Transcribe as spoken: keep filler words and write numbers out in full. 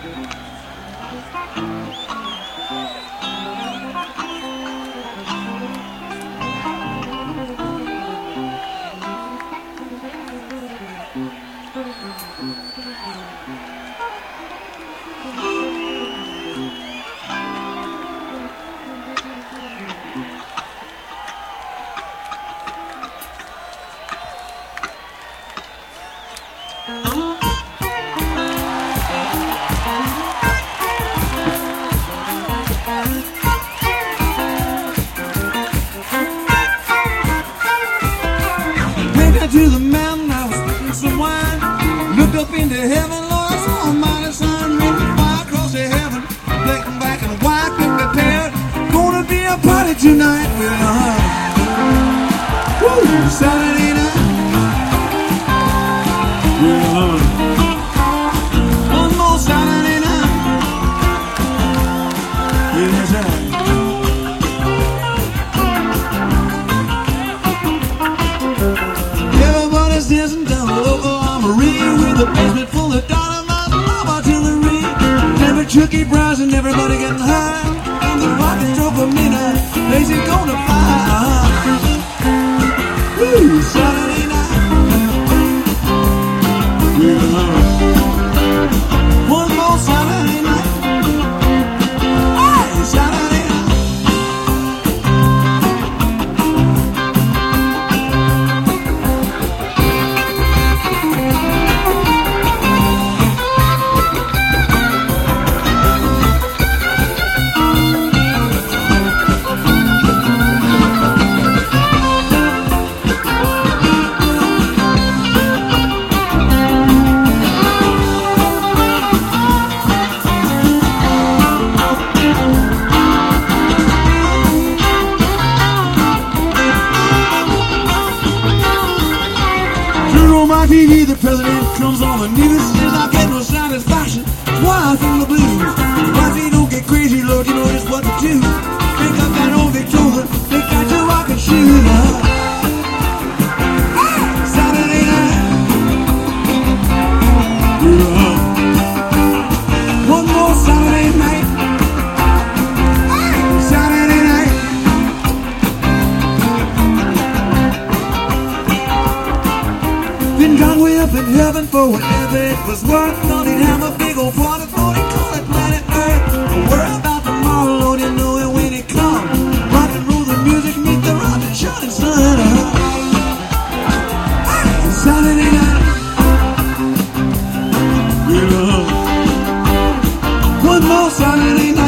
To the mountain, I was drinking some wine. Looked up into heaven, Lord, I saw a mighty sign written fire across the heaven. Black and black and white, get prepared. Gonna be a party tonight with a heart. Woo! Saturday night. Yeah. One more Saturday night. Yeah, that's right. Dancing down the local armory with a basement full of dynamite, love artillery. Never Chucky Brown and everybody getting high. And the rocket drove a midnight, lazy gonna fly. Woo, Saturday night. Yeah. One more Saturday night. Hey, Saturday night. T V, the president comes on the news. Says I get no satisfaction. Why I feel the blues? Why they don't get crazy, Lord, you know just what to do. Pick up that old Victrola, they got your rocket shoes. Hey, Saturday night. Yeah. One more Saturday night. Hey, Saturday night. Then God way up in heaven for whatever it was worth. Thought he'd have a big old party, thought he'd call it planet Earth. Don't worry about tomorrow, Lord, you know it when it comes. Rock and roll the music, meet the rock and shining sun. Hey, Saturday night. Yeah. One more Saturday night.